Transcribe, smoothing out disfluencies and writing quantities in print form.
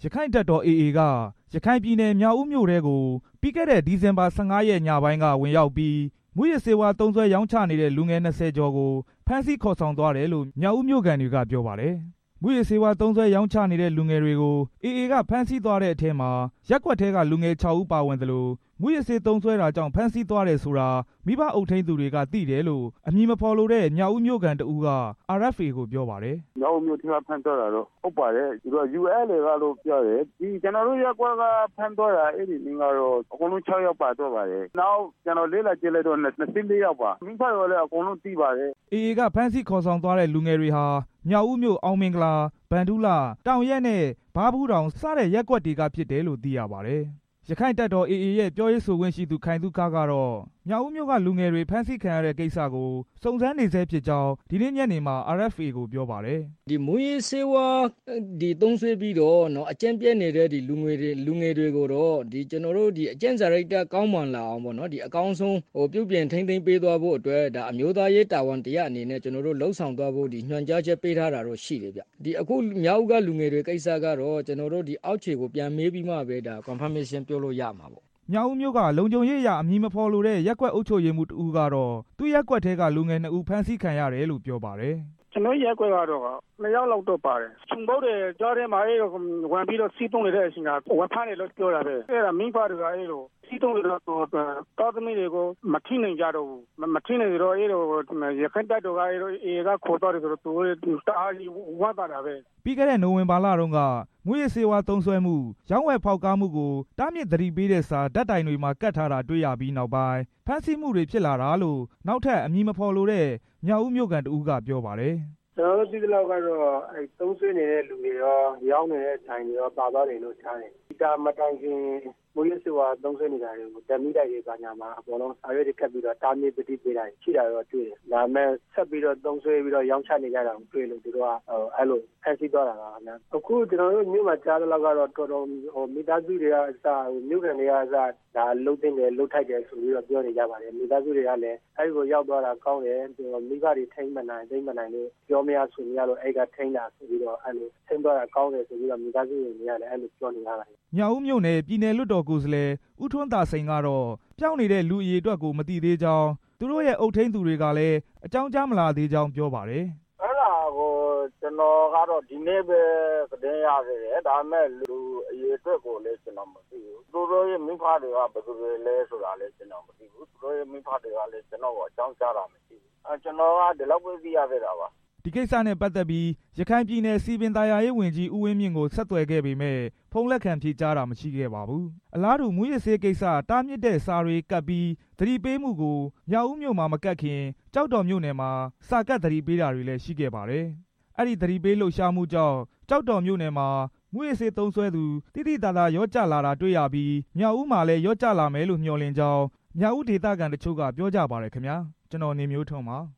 ခိုင့်တပ်တော် AA ကရခိုင်ပြည်နယ်မြောက်ဦးမြို့ထဲကိုပြီးခဲ့တဲ့ဒီဇင်ဘာ 15 ရက်ညပိုင်းကဝင်ရောက်ပြီးမူးယစ်ဆေးဝါးသုံးစွဲရောင်းချနေတဲ့လူငယ် 20 ကျော်ကိုဖမ်းဆီးခေါ်ဆောင်သွားတယ်လို့မြောက်ဦးမြို့ခံတွေကပြောပါတယ်။မူးယစ်ဆေးဝါးသုံးစွဲရောင်းချနေတဲ့လူငယ်တွေကို AA ကဖမ်းဆီးသွားတဲ့အထဲမှာရပ်ကွက်ထဲကလူငယ် 6 ဦးပါဝင်သလိုမူးယစ်ဆေးသုံးစွဲတာကြောင့်ဖမ်းဆီးသွားတယ်ဆိုတာမိဘအုပ်ထိန်းသူတွေကသိတယ်လို့အမည်မဖော်လိုတဲ့မြောက်ဦးမြို့ခံတစ်ဦးက RFA ကိုပြောပါတယ်။မြောက်ဦးမြို့ထဲကဖမ်းသွားတာတော့ဟုတ်ပါတယ်သူတို့ ULA ကလို့ပြောတယ်ဒီကျွန်တော်တို့ရပ်ကွက်ကဖမ်းသွားတာအဲ့ဒီနေ့ကတော့အကုန်လုံး 6 ယောက်ပါသွားပါတယ်နောက်ကျွန်တော်လေ့လာကြည့်လိုက်တော့24 ယောက်ပါမိဖရောလည်းအကုန်လုံးသိပါတယ် AA ကဖမ်းဆီးခေါ်ဆောင်သွားတဲ့လူငယ်တွေဟာမြောက်ဦးမြို့အောင်မင်္ဂလာဗန္ဓုလတောင်ရက်နဲ့ဘားဘူးတောင်စတဲ့ရပ်ကွက်တွေကဖြစ်တယ်လို့သိရပါတယ်။ရခိုင့်တပ်တော် AA ရဲ့ပြောရေးဆိုခွင့်ရှိသူခိုင်သုခကတော့မြောက်ဦးမြို့ကလူငယ်တွေဖမ်းဆီးခံရတဲ့ကိစ္စကိုစုံစမ်းနေဆဲဖြစ်ကြောင်းဒီနေ့ညနေမှာ RFA ကိုပြောပါတယ်။ဒီမူးယစ်ဆေးဝါးသုံးစွဲပြီးတော့အကြမ်းပြည့်နေတဲ့ဒီလူငယ်တွေကိုတော့ဒီကျွန်တော်တို့ဒီအကျင့်စာရိတ္တကောင်းမွန်လာအောင်ပေါ့နော်ဒီအကောင်းဆုံးပြုပြင်ထိန်းသိမ်းပေးသွားဖို့အတွက်ဒါအမျိုးသားရေးတာဝန်တရားအနေနဲ့ကျွန်တော်တို့လှုံ့ဆော်သွားဖို့ဒီညွှန်ကြားချက်ပေးထားတာတော့ရှိတယ်ဗျ။ဒီအခုမြောက်ဦးကလူငယ်တွေကိစ္စကတော့ကျွန်တော်တို့ဒီအောက်ခြေကိုပြန်မေးပြီးမှပဲဒါ confirmation ပြောလို့ရမှာပေါ့မြောက်ဦးမြို့ကလုံခြုံရေးအရအမည်မဖော်လိုတဲ့ရပ်ကွက်အုပ်ချုပ်ရေးမှူးတဦးကတော့သူ့ရပ်ကွက်ထဲကလူငယ် 2 ဦးဖမ်းဆီးခံရတယ်လို့ပြောပါတယ်။ကျွန်တော်ရက်ကွက်ကတော့2 ယောက်လောက်တော့ပါတယ်။ချုံပုတ်တဲ့ကြားထဲမှာအဲ့ဝင်ပြီးတော့စီးတုံးနေတဲ့အချိန်ကဝန်ဖမ်းတယ်လို့ပြောတာပဲ။အဲ့ဒါမိဖတွေကအဲ့လိုစီးတုံးလို့တော်သမီးတွေကိုမထိနိုင်ကြတော့ဘူး။မထိနိုင်တော့အဲ့လိုရခိုင်တပ်တော်ကအဲ့လိုအေကခေါ်တော့တယ်ဆိုတော့သူတအားကြီးဝတ်တာပဲ။ပြီးခဲ့တဲ့နိုဝင်ဘာလတုန်းကမူးယစ်ဆေးဝါးသုံးစွဲမှုရောင်းဝယ်ဖောက်ကားမှုကိုတားမြစ်သတိပေးတဲ့စာဓာတ်တိုင်တွေမှာကတ်ထားတာတွေ့ရပြီးနောက်ပိုင်းဖမ်းဆီးမှုတွေဖြစ်လာတာလို့နောက်ထပ်အမည်မဖော်လိုတဲ့မြောက်ဦးမြို့ခံတဦးကပြောပါတယ်။ကျွန်တော်တို့သိသလောက်ကတော့သုံးစွဲနေတဲ့လူတွေရောရောင်းနေတဲ့တိုင်တွေရောပါသွားတယ်လို့ကြားတယ်။ဒီတာမတိုင်ခင်မူးယစ်ဆေးဝါးသုံးစွဲနေတာတွေကိုဓာတ်မိတိုက်တွေပါညာမှာအပေါ်လုံးစာရွက်တွေကပ်ပြီးတော့တားမြစ်သတိပေးတာရှိတာတော့တွေ့တယ်။ဒါမဲ့ဆက်ပြီးတော့သုံးစွဲပြီးတော့ရောင်းချနေကြတာကိုတွေ့လို့သူတို့ကအဲ့လိုဖမ်းဆီးသွားတာပါခင်ဗျာ။အခုကျွန်တော်တို့မြို့မှာကြားသလောက်ကတော့တော်တော်မိသားစုတွေကအစမြို့ခံတွေကအစဒါလှုပ်တင်တယ်လှုပ်ထိုက်တယ်ဆိုပြီးတော့ပြောနေကြပါတယ်။မိသားစုတွေကလည်းအဲ့ဒီကိုရောက်သွားတာကောင်းတယ်မိဘတွေထိမ့်မနိုင်လို့ပြောမရဆိုမရလို့အဲ့ကထိမ့်တာဆိုပြီးတော့အဲ့လိုထိမ့်သွားတာကောင်းတယ်ဆိုပြီးတော့မိသားစုတွေလည်းအဲ့လိုပြောနေကြပါတယ်။မြောက်ဦးမြို့နယ်ပြည်နယ်လွှတ်တော်ကိုယ်စားလှယ်ဦးထွန်းသာစိန်ကတော့ပျောက်နေတဲ့လူအရေအတွက်ကိုမသိသေးကြောင်းသူတို့ရဲ့အုပ်ထိန်းသူတွေကလည်းအကြောင်းကြားမလာသေးကြောင်းပြောပါတယ်။အဲ့ဒါကိုကျွန်တော်ကတော့ဒီနေ့ပဲသတင်းရခဲ့တယ်ဒါပေမဲ့လူအရေအတွက်ကိုလည်းကျွန်တော်မသိဘူးသူတို့ရဲ့မိဖတွေကဘယ်သူတွေလဲဆိုတာလည်းကျွန်တော်မသိဘူးသူတို့ရဲ့မိဖတွေကလည်းကျွန်တော်ကိုအကြောင်းကြားတာမရှိဘူးကျွန်တော်ကဒီလောက်ပဲသိရခဲ့တာပါဒီကိစ္စနဲ့ပတ်သက်ပြီးရခိုင်ပြည်နယ်စည်ပင်သာယာရေးဝန်ကြီးဦးဝင်းမြင့်ကိုဆက်သွယ်ခဲ့ပေမဲ့ဖုန်းလက်ခံဖြေကြားတာမရှိခဲ့ပါဘူးအလားတူမူးယစ်ဆေးကိစ္စတားမြစ်တဲ့စာတွေကပ်ပြီးသတိပေးမှုကိုမြောက်ဦးမြို့မှာမကပ်ခင်ကျောက်တော်မြို့နယ်မှာစာကပ်သတိပေးတာတွေလည်းရှိခဲ့ပါတယ်အဲ့ဒီသတိပေးလှုပ်ရှားမှုကြောင့်ကျောက်တော်မြို့နယ်မှာမူးယစ်ဆေးသုံးစွဲသူတိတိတသာရော့ကျလာတာတွေ့ရပြီးမြောက်ဦးမှာလည်းရော့ကျလာမယ်လို့မျှော်လင့်ကြောင်းမြောက်ဦးဒေသခံတချို့ကပြောကြပါတယ်ခင်ဗျာကျွန်တော်နေမျိုးထွန်းပါ